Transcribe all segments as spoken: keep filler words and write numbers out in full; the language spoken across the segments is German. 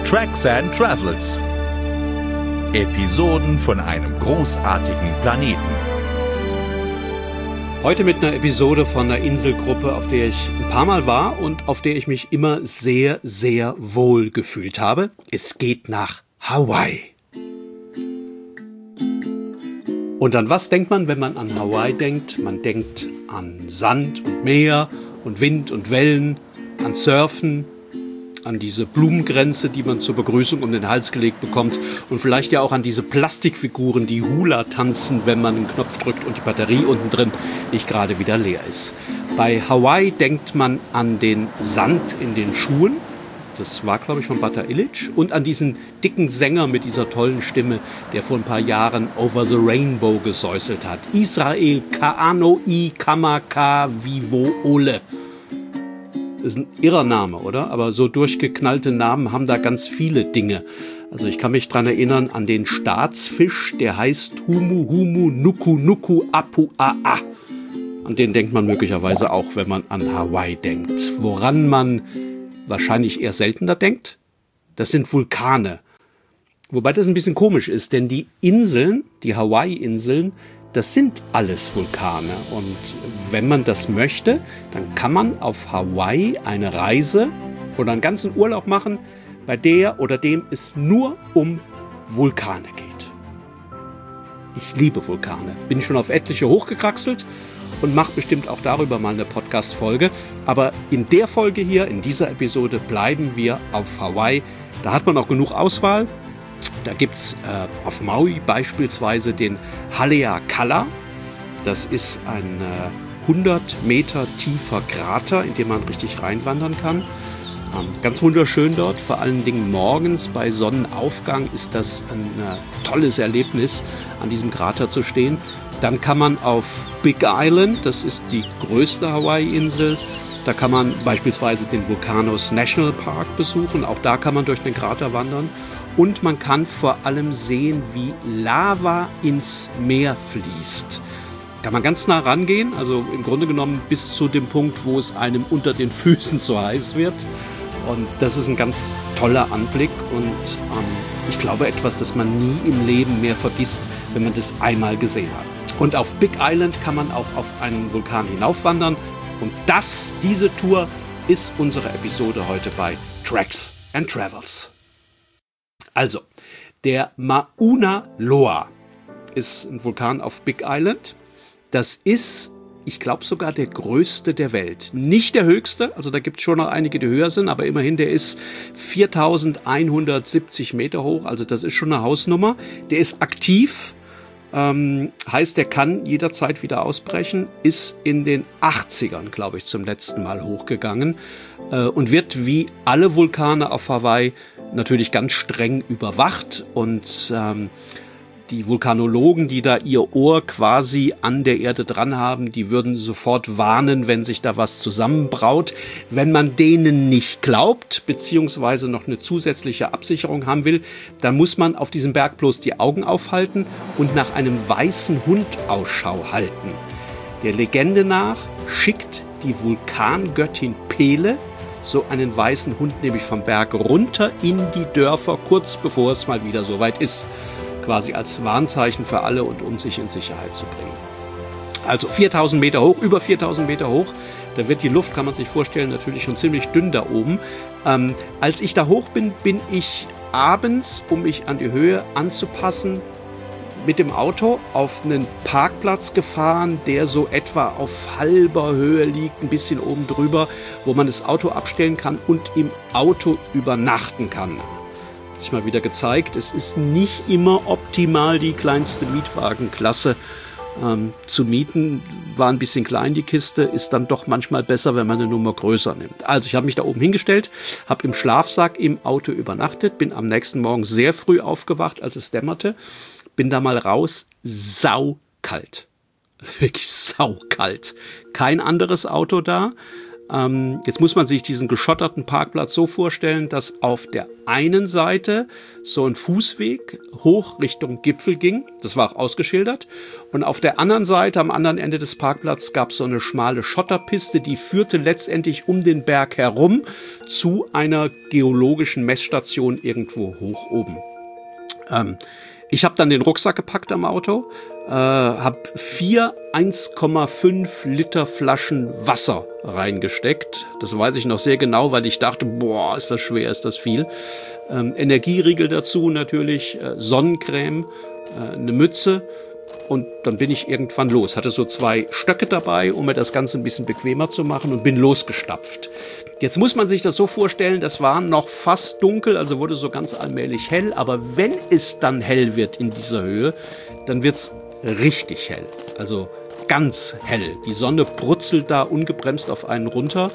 Tracks and Travels. Episoden von einem großartigen Planeten. Heute mit einer Episode von einer Inselgruppe, auf der ich ein paar Mal war und auf der ich mich immer sehr, sehr wohl gefühlt habe. Es geht nach Hawaii. Und an was denkt man, wenn man an Hawaii denkt? Man denkt an Sand und Meer und Wind und Wellen, an Surfen, an diese Blumengrenze, die man zur Begrüßung um den Hals gelegt bekommt und vielleicht ja auch an diese Plastikfiguren, die Hula tanzen, wenn man einen Knopf drückt und die Batterie unten drin nicht gerade wieder leer ist. Bei Hawaii denkt man an den Sand in den Schuhen, das war, glaube ich, von Bata Illich, und an diesen dicken Sänger mit dieser tollen Stimme, der vor ein paar Jahren Over the Rainbow gesäuselt hat. Israel Kaano I Kamaka Vivo Ole. Das ist ein irrer Name, oder? Aber so durchgeknallte Namen haben da ganz viele Dinge. Also ich kann mich dran erinnern an den Staatsfisch, der heißt Humu Humu Nuku Nuku Apu Aa. An den denkt man möglicherweise auch, wenn man an Hawaii denkt. Woran man wahrscheinlich eher seltener denkt, das sind Vulkane. Wobei das ein bisschen komisch ist, denn die Inseln, die Hawaii-Inseln, das sind alles Vulkane. Und wenn man das möchte, dann kann man auf Hawaii eine Reise oder einen ganzen Urlaub machen, bei der oder dem es nur um Vulkane geht. Ich liebe Vulkane. Bin schon auf etliche hochgekraxelt und mache bestimmt auch darüber mal eine Podcast-Folge. Aber in der Folge hier, in dieser Episode, bleiben wir auf Hawaii. Da hat man auch genug Auswahl. Da gibt es äh, auf Maui beispielsweise den Haleakala. Das ist ein äh, hundert Meter tiefer Krater, in dem man richtig reinwandern kann. Ähm, ganz wunderschön dort, vor allen Dingen morgens bei Sonnenaufgang ist das ein äh, tolles Erlebnis, an diesem Krater zu stehen. Dann kann man auf Big Island, das ist die größte Hawaii-Insel, da kann man beispielsweise den Volcanoes National Park besuchen. Auch da kann man durch den Krater wandern. Und man kann vor allem sehen, wie Lava ins Meer fließt. Kann man ganz nah rangehen, also im Grunde genommen bis zu dem Punkt, wo es einem unter den Füßen so heiß wird. Und das ist ein ganz toller Anblick und ähm, ich glaube etwas, das man nie im Leben mehr vergisst, wenn man das einmal gesehen hat. Und auf Big Island kann man auch auf einen Vulkan hinaufwandern. Und das, diese Tour, ist unsere Episode heute bei Tracks and Travels. Also, der Mauna Loa ist ein Vulkan auf Big Island. Das ist, ich glaube, sogar der größte der Welt. Nicht der höchste, also da gibt es schon noch einige, die höher sind, aber immerhin, der ist viertausendeinhundertsiebzig Meter hoch, also das ist schon eine Hausnummer. Der ist aktiv. Ähm, heißt, der kann jederzeit wieder ausbrechen, ist in den achtzigern, glaube ich, zum letzten Mal hochgegangen äh, und wird wie alle Vulkane auf Hawaii natürlich ganz streng überwacht und ähm, die Vulkanologen, die da ihr Ohr quasi an der Erde dran haben, die würden sofort warnen, wenn sich da was zusammenbraut. Wenn man denen nicht glaubt, beziehungsweise noch eine zusätzliche Absicherung haben will, dann muss man auf diesem Berg bloß die Augen aufhalten und nach einem weißen Hund Ausschau halten. Der Legende nach schickt die Vulkangöttin Pele so einen weißen Hund nämlich vom Berg runter in die Dörfer, kurz bevor es mal wieder soweit ist. Quasi als Warnzeichen für alle und um sich in Sicherheit zu bringen. Also viertausend Meter hoch, über viertausend Meter hoch. Da wird die Luft, kann man sich vorstellen, natürlich schon ziemlich dünn da oben. Ähm, als ich da hoch bin, bin ich abends, um mich an die Höhe anzupassen, mit dem Auto auf einen Parkplatz gefahren, der so etwa auf halber Höhe liegt, ein bisschen oben drüber, wo man das Auto abstellen kann und im Auto übernachten kann. Hat sich mal wieder gezeigt, es ist nicht immer optimal, die kleinste Mietwagenklasse ähm, zu mieten. War ein bisschen klein, die Kiste, ist dann doch manchmal besser, wenn man eine Nummer größer nimmt. Also ich habe mich da oben hingestellt, habe im Schlafsack im Auto übernachtet, bin am nächsten Morgen sehr früh aufgewacht, als es dämmerte, bin da mal raus, saukalt. Wirklich saukalt. Kein anderes Auto da. Ähm, jetzt muss man sich diesen geschotterten Parkplatz so vorstellen, dass auf der einen Seite so ein Fußweg hoch Richtung Gipfel ging. Das war auch ausgeschildert. Und auf der anderen Seite, am anderen Ende des Parkplatzes, gab es so eine schmale Schotterpiste, die führte letztendlich um den Berg herum zu einer geologischen Messstation irgendwo hoch oben. Ähm, ich habe dann den Rucksack gepackt am Auto, äh, habe vier eins Komma fünf Liter Flaschen Wasser reingesteckt. Das weiß ich noch sehr genau, weil ich dachte, boah, ist das schwer, ist das viel. Ähm, Energieriegel dazu natürlich, äh, Sonnencreme, äh, eine Mütze. Und dann bin ich irgendwann los. Hatte so zwei Stöcke dabei, um mir das Ganze ein bisschen bequemer zu machen und bin losgestapft. Jetzt muss man sich das so vorstellen, das war noch fast dunkel, also wurde so ganz allmählich hell. Aber wenn es dann hell wird in dieser Höhe, dann wird's richtig hell. Also ganz hell. Die Sonne brutzelt da ungebremst auf einen runter.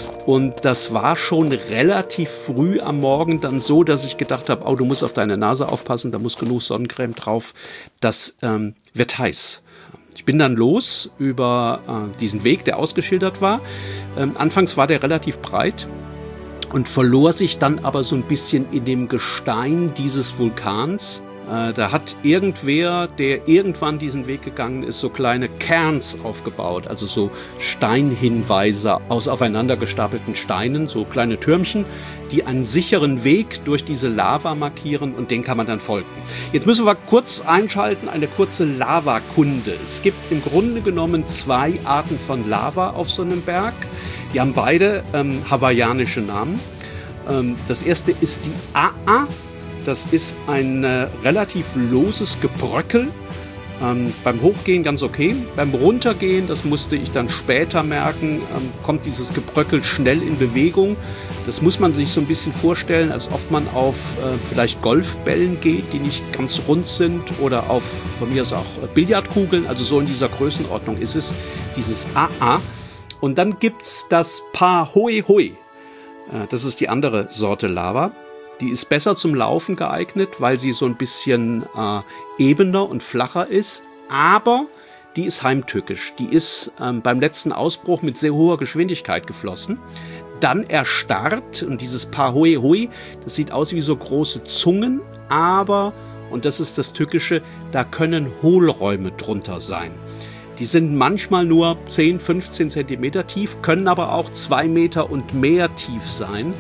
Und das war schon relativ früh am Morgen dann so, dass ich gedacht habe, oh, du musst auf deine Nase aufpassen, da muss genug Sonnencreme drauf. Das ähm, wird heiß. Ich bin dann los über äh, diesen Weg, der ausgeschildert war. Ähm, anfangs war der relativ breit und verlor sich dann aber so ein bisschen in dem Gestein dieses Vulkans. Da hat irgendwer, der irgendwann diesen Weg gegangen ist, so kleine Cairns aufgebaut, also so Steinhinweise aus aufeinander gestapelten Steinen, so kleine Türmchen, die einen sicheren Weg durch diese Lava markieren und den kann man dann folgen. Jetzt müssen wir kurz einschalten, eine kurze Lavakunde. Es gibt im Grunde genommen zwei Arten von Lava auf so einem Berg. Die haben beide ähm, hawaiianische Namen. Ähm, das erste ist die A'a. Das ist ein äh, relativ loses Gebröckel. Ähm, beim Hochgehen ganz okay. Beim Runtergehen, das musste ich dann später merken, ähm, kommt dieses Gebröckel schnell in Bewegung. Das muss man sich so ein bisschen vorstellen, als ob man auf äh, vielleicht Golfbällen geht, die nicht ganz rund sind, oder auf, von mir aus auch Billardkugeln. Also so in dieser Größenordnung ist es, dieses A'a. Und dann gibt es das Pahoehoe. Äh, das ist die andere Sorte Lava. Die ist besser zum Laufen geeignet, weil sie so ein bisschen äh, ebener und flacher ist. Aber die ist heimtückisch. Die ist ähm, beim letzten Ausbruch mit sehr hoher Geschwindigkeit geflossen. Dann erstarrt. Und dieses Pahoehoe, das sieht aus wie so große Zungen. Aber, und das ist das Tückische, da können Hohlräume drunter sein. Die sind manchmal nur zehn, fünfzehn Zentimeter tief, können aber auch zwei Meter und mehr tief sein.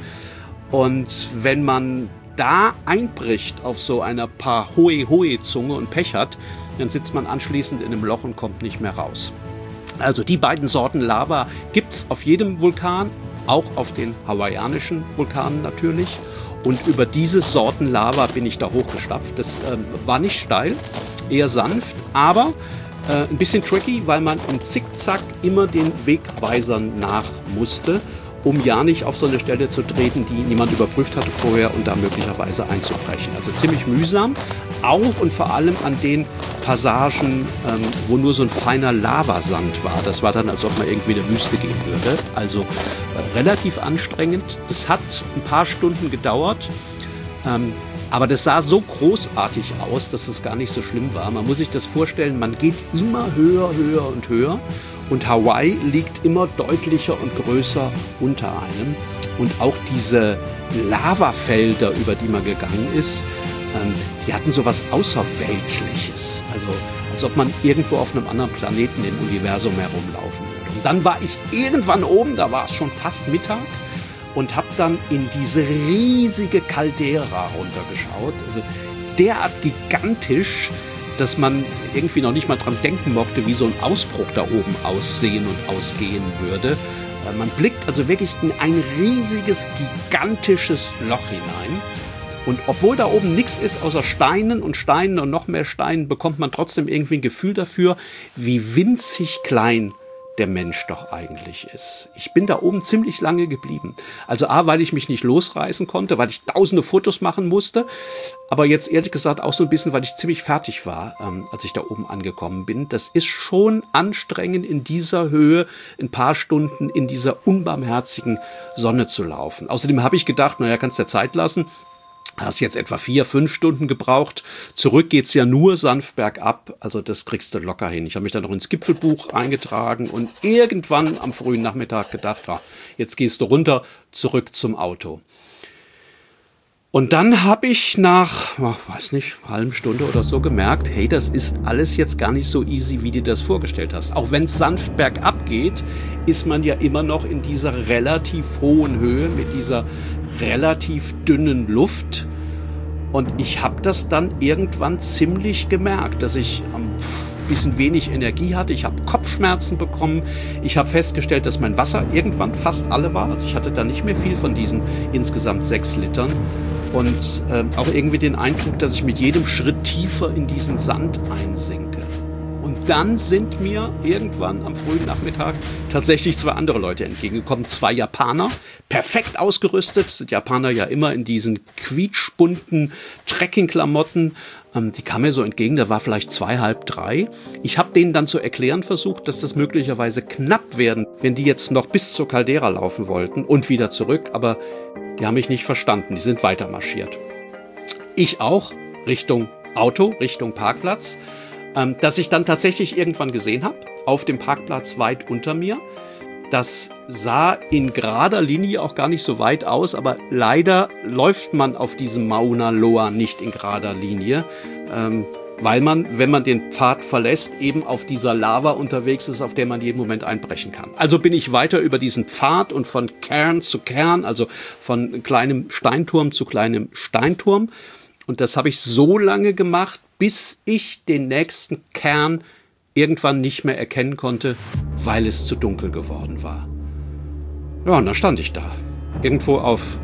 Und wenn man da einbricht auf so einer Pahoehoe-Zunge und Pech hat, dann sitzt man anschließend in einem Loch und kommt nicht mehr raus. Also die beiden Sorten Lava gibt es auf jedem Vulkan, auch auf den hawaiianischen Vulkanen natürlich. Und über diese Sorten Lava bin ich da hochgestapft. Das äh, war nicht steil, eher sanft, aber äh, ein bisschen tricky, weil man im Zickzack immer den Wegweisern nach musste, um ja nicht auf so eine Stelle zu treten, die niemand überprüft hatte vorher und da möglicherweise einzubrechen. Also ziemlich mühsam, auch und vor allem an den Passagen, ähm, wo nur so ein feiner Lavasand war. Das war dann, als ob man irgendwie in der Wüste gehen würde. Also äh, relativ anstrengend. Das hat ein paar Stunden gedauert, ähm, aber das sah so großartig aus, dass es gar nicht so schlimm war. Man muss sich das vorstellen, man geht immer höher, höher und höher. Und Hawaii liegt immer deutlicher und größer unter einem. Und auch diese Lavafelder, über die man gegangen ist, ähm, die hatten so was Außerweltliches. Also als ob man irgendwo auf einem anderen Planeten im Universum herumlaufen würde. Und dann war ich irgendwann oben, da war es schon fast Mittag, und habe dann in diese riesige Caldera runtergeschaut. Also derart gigantisch, dass man irgendwie noch nicht mal dran denken mochte, wie so ein Ausbruch da oben aussehen und ausgehen würde. Man blickt also wirklich in ein riesiges, gigantisches Loch hinein. Und obwohl da oben nichts ist außer Steinen und Steinen und noch mehr Steinen, bekommt man trotzdem irgendwie ein Gefühl dafür, wie winzig klein der Mensch doch eigentlich ist. Ich bin da oben ziemlich lange geblieben. Also A, weil ich mich nicht losreißen konnte, weil ich tausende Fotos machen musste, aber jetzt ehrlich gesagt auch so ein bisschen, weil ich ziemlich fertig war, ähm, als ich da oben angekommen bin. Das ist schon anstrengend, in dieser Höhe ein paar Stunden in dieser unbarmherzigen Sonne zu laufen. Außerdem habe ich gedacht, naja, kannst du ja Zeit lassen. Hast jetzt etwa vier, fünf Stunden gebraucht. Zurück geht's ja nur sanft bergab. Also das kriegst du locker hin. Ich habe mich dann noch ins Gipfelbuch eingetragen und irgendwann am frühen Nachmittag gedacht, ja, jetzt gehst du runter, zurück zum Auto. Und dann habe ich nach, oh, weiß nicht, einer halben Stunde oder so gemerkt, hey, das ist alles jetzt gar nicht so easy, wie du das vorgestellt hast. Auch wenn es sanft bergab geht, ist man ja immer noch in dieser relativ hohen Höhe mit dieser relativ dünnen Luft. Und ich habe das dann irgendwann ziemlich gemerkt, dass ich ein bisschen wenig Energie hatte. Ich habe Kopfschmerzen bekommen. Ich habe festgestellt, dass mein Wasser irgendwann fast alle war. Also ich hatte da nicht mehr viel von diesen insgesamt sechs Litern. Und äh, auch irgendwie den Eindruck, dass ich mit jedem Schritt tiefer in diesen Sand einsinke. Und dann sind mir irgendwann am frühen Nachmittag tatsächlich zwei andere Leute entgegengekommen. Zwei Japaner, perfekt ausgerüstet. Sind Japaner ja immer in diesen quietschbunten Trekkingklamotten. Ähm, die kamen mir so entgegen, da war vielleicht zwei, halb drei. Ich habe denen dann zu erklären versucht, dass das möglicherweise knapp werden, wenn die jetzt noch bis zur Caldera laufen wollten und wieder zurück. Aber die haben mich nicht verstanden, die sind weiter marschiert. Ich auch, Richtung Auto, Richtung Parkplatz, ähm, das ich dann tatsächlich irgendwann gesehen habe, auf dem Parkplatz weit unter mir. Das sah in gerader Linie auch gar nicht so weit aus, aber leider läuft man auf diesem Mauna Loa nicht in gerader Linie, ähm, weil man, wenn man den Pfad verlässt, eben auf dieser Lava unterwegs ist, auf der man jeden Moment einbrechen kann. Also bin ich weiter über diesen Pfad und von Cairn zu Cairn, also von kleinem Steinturm zu kleinem Steinturm. Und das habe ich so lange gemacht, bis ich den nächsten Cairn irgendwann nicht mehr erkennen konnte, weil es zu dunkel geworden war. Ja, und dann stand ich da, irgendwo auf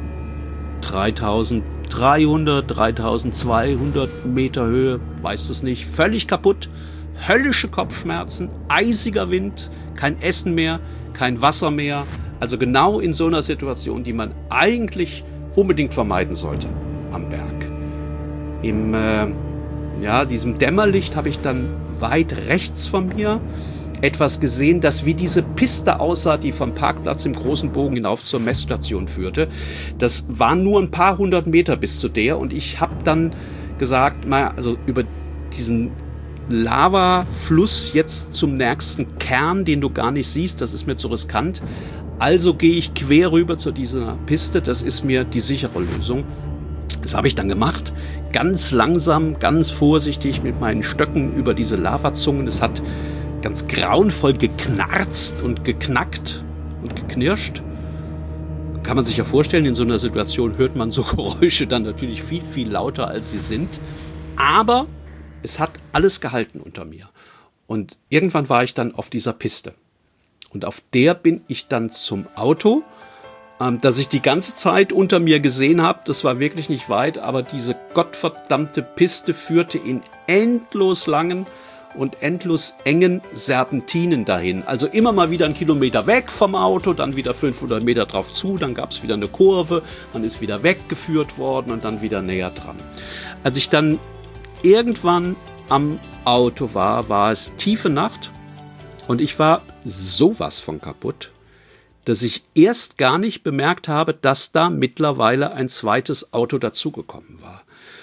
dreitausenddreihundert, dreitausendzweihundert Meter Höhe, weiß es nicht, völlig kaputt, höllische Kopfschmerzen, eisiger Wind, kein Essen mehr, kein Wasser mehr. Also genau in so einer Situation, die man eigentlich unbedingt vermeiden sollte am Berg. Im äh, ja, diesem Dämmerlicht habe ich dann weit rechts von mir etwas gesehen, das wie diese Piste aussah, die vom Parkplatz im großen Bogen hinauf zur Messstation führte. Das waren nur ein paar hundert Meter bis zu der und ich habe dann gesagt, na, also über diesen Lavafluss jetzt zum nächsten Kern, den du gar nicht siehst, das ist mir zu riskant. Also gehe ich quer rüber zu dieser Piste, das ist mir die sichere Lösung. Das habe ich dann gemacht, ganz langsam, ganz vorsichtig mit meinen Stöcken über diese Lavazungen. Es hat ganz grauenvoll geknarzt und geknackt und geknirscht. Kann man sich ja vorstellen, in so einer Situation hört man so Geräusche dann natürlich viel, viel lauter, als sie sind. Aber es hat alles gehalten unter mir. Und irgendwann war ich dann auf dieser Piste. Und auf der bin ich dann zum Auto, ähm, das ich die ganze Zeit unter mir gesehen habe. Das war wirklich nicht weit, aber diese gottverdammte Piste führte in endlos langen und endlos engen Serpentinen dahin. Also immer mal wieder einen Kilometer weg vom Auto, dann wieder fünfhundert Meter drauf zu, dann gab es wieder eine Kurve, man ist wieder weggeführt worden und dann wieder näher dran. Als ich dann irgendwann am Auto war, war es tiefe Nacht und ich war sowas von kaputt, dass ich erst gar nicht bemerkt habe, dass da mittlerweile ein zweites Auto dazugekommen war.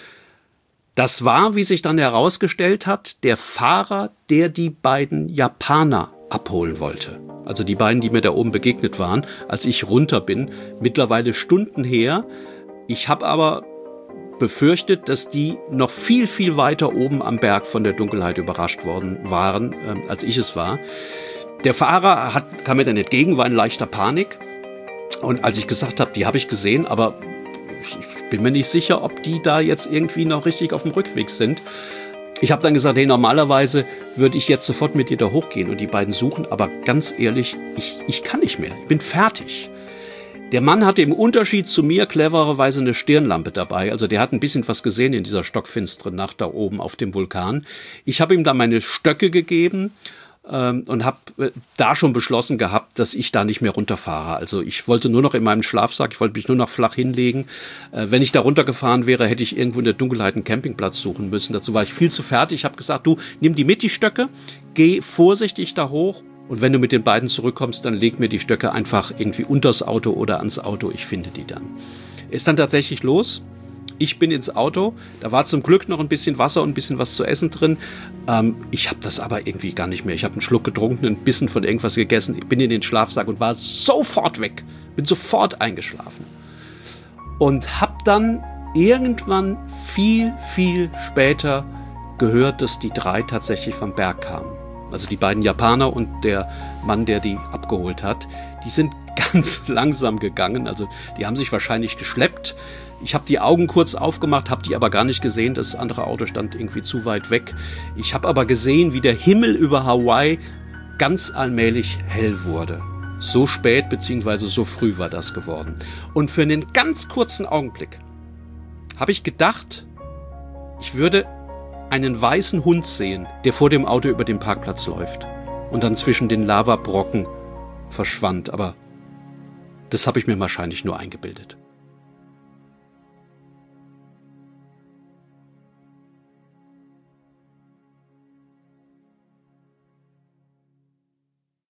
Das war, wie sich dann herausgestellt hat, der Fahrer, der die beiden Japaner abholen wollte. Also die beiden, die mir da oben begegnet waren, als ich runter bin. Mittlerweile Stunden her. Ich habe aber befürchtet, dass die noch viel, viel weiter oben am Berg von der Dunkelheit überrascht worden waren, äh, als ich es war. Der Fahrer hat, kam mir dann entgegen, war in leichter Panik. Und als ich gesagt habe, die habe ich gesehen, aber ich bin mir nicht sicher, ob die da jetzt irgendwie noch richtig auf dem Rückweg sind. Ich habe dann gesagt, hey, normalerweise würde ich jetzt sofort mit dir da hochgehen und die beiden suchen, aber ganz ehrlich, ich, ich kann nicht mehr, ich bin fertig. Der Mann hatte im Unterschied zu mir clevererweise eine Stirnlampe dabei, also der hat ein bisschen was gesehen in dieser stockfinsteren Nacht da oben auf dem Vulkan. Ich habe ihm dann meine Stöcke gegeben und habe da schon beschlossen gehabt, dass ich da nicht mehr runterfahre. Also ich wollte nur noch in meinem Schlafsack, ich wollte mich nur noch flach hinlegen. Wenn ich da runtergefahren wäre, hätte ich irgendwo in der Dunkelheit einen Campingplatz suchen müssen. Dazu war ich viel zu fertig. Ich habe gesagt, du, nimm die mit, die Stöcke, geh vorsichtig da hoch und wenn du mit den beiden zurückkommst, dann leg mir die Stöcke einfach irgendwie unters Auto oder ans Auto. Ich finde die dann. Ist dann tatsächlich los. Ich bin ins Auto, da war zum Glück noch ein bisschen Wasser und ein bisschen was zu essen drin. Ähm, ich habe das aber irgendwie gar nicht mehr. Ich habe einen Schluck getrunken, ein bisschen von irgendwas gegessen. Ich bin in den Schlafsack und war sofort weg. Bin sofort eingeschlafen. Und habe dann irgendwann viel, viel später gehört, dass die drei tatsächlich vom Berg kamen. Also die beiden Japaner und der Mann, der die abgeholt hat. Die sind ganz langsam gegangen. Also die haben sich wahrscheinlich geschleppt. Ich habe die Augen kurz aufgemacht, habe die aber gar nicht gesehen. Das andere Auto stand irgendwie zu weit weg. Ich habe aber gesehen, wie der Himmel über Hawaii ganz allmählich hell wurde. So spät bzw. so früh war das geworden. Und für einen ganz kurzen Augenblick habe ich gedacht, ich würde einen weißen Hund sehen, der vor dem Auto über den Parkplatz läuft und dann zwischen den Lavabrocken verschwand. Aber das habe ich mir wahrscheinlich nur eingebildet.